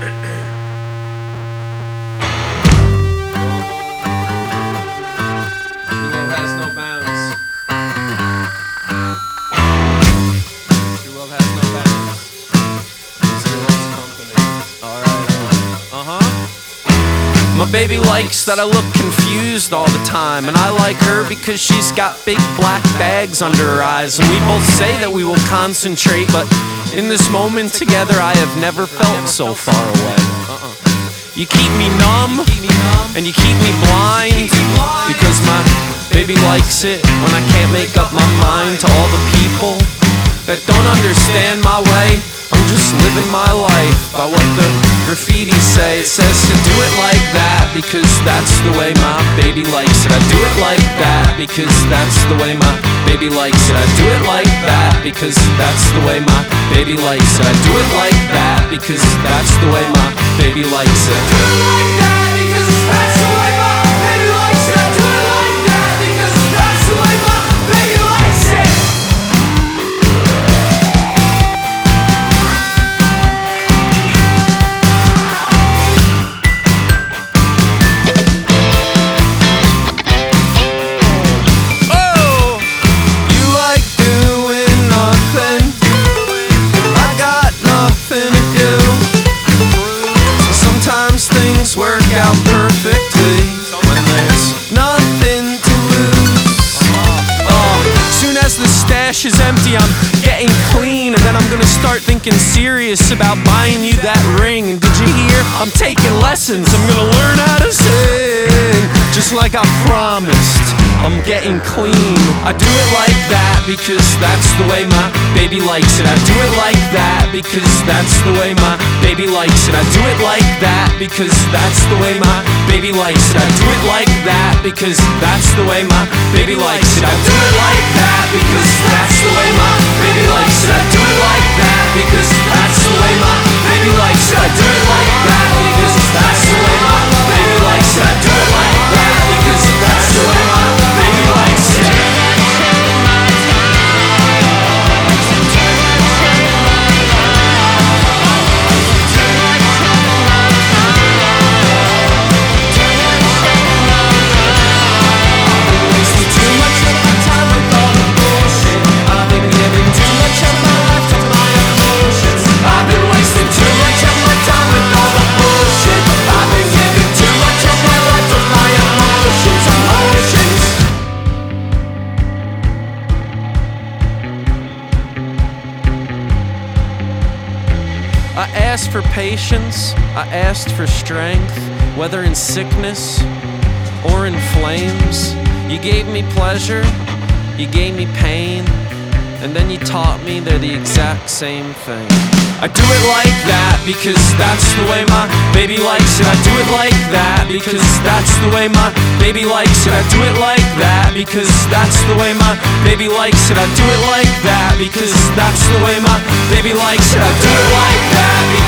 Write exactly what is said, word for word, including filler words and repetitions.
has no bounds. True love has no bounds. Still loves company. Alright. Uh-huh. My baby likes that I look confused all the time, and I like her because she's got big black bags under her eyes. And we both say that we will concentrate, but in this moment together I have never felt so far away. Uh-uh. You keep me numb, and you keep me blind, because my baby likes it when I can't make up my mind to all the people that don't understand my way. I'm just living my life by what the graffiti say. It says to do it like that because that's the way my baby likes it. I do it like that because that's the way my baby likes it. I do it like that because that's the way my baby likes it. I do it like that because that's the way my baby likes it. Do it like that because that's the way my baby likes it. I do it like that because that's the way my baby likes it. Work out perfectly when there's nothing to lose. Oh, soon as the stash is empty, I'm getting clean, and then I'm gonna start thinking serious about buying you that ring. And did you hear? I'm taking lessons. I'm gonna learn how to sing, just like I promised. I'm getting clean. I do it like that because that's the way my baby likes it. I do it like that because that's the way my baby likes it. I do it like that because that's the way my baby likes it. I do it like that because that's the way my baby likes it. I do it like that because that's the way my baby likes it. I do it like that because that's the way my baby likes it. I do it like that because that's the way my baby likes it. I do it like that because that's the way my baby likes it. I asked for patience, I asked for strength, whether in sickness or in flames. You gave me pleasure, you gave me pain, and then you taught me they're the exact same thing. I do it like that because that's the way my baby likes it. I do it like that because that's the way my baby likes it. I do it like that because that's the way my baby likes it. I do it like that because that's the way my baby likes it. I do it like that.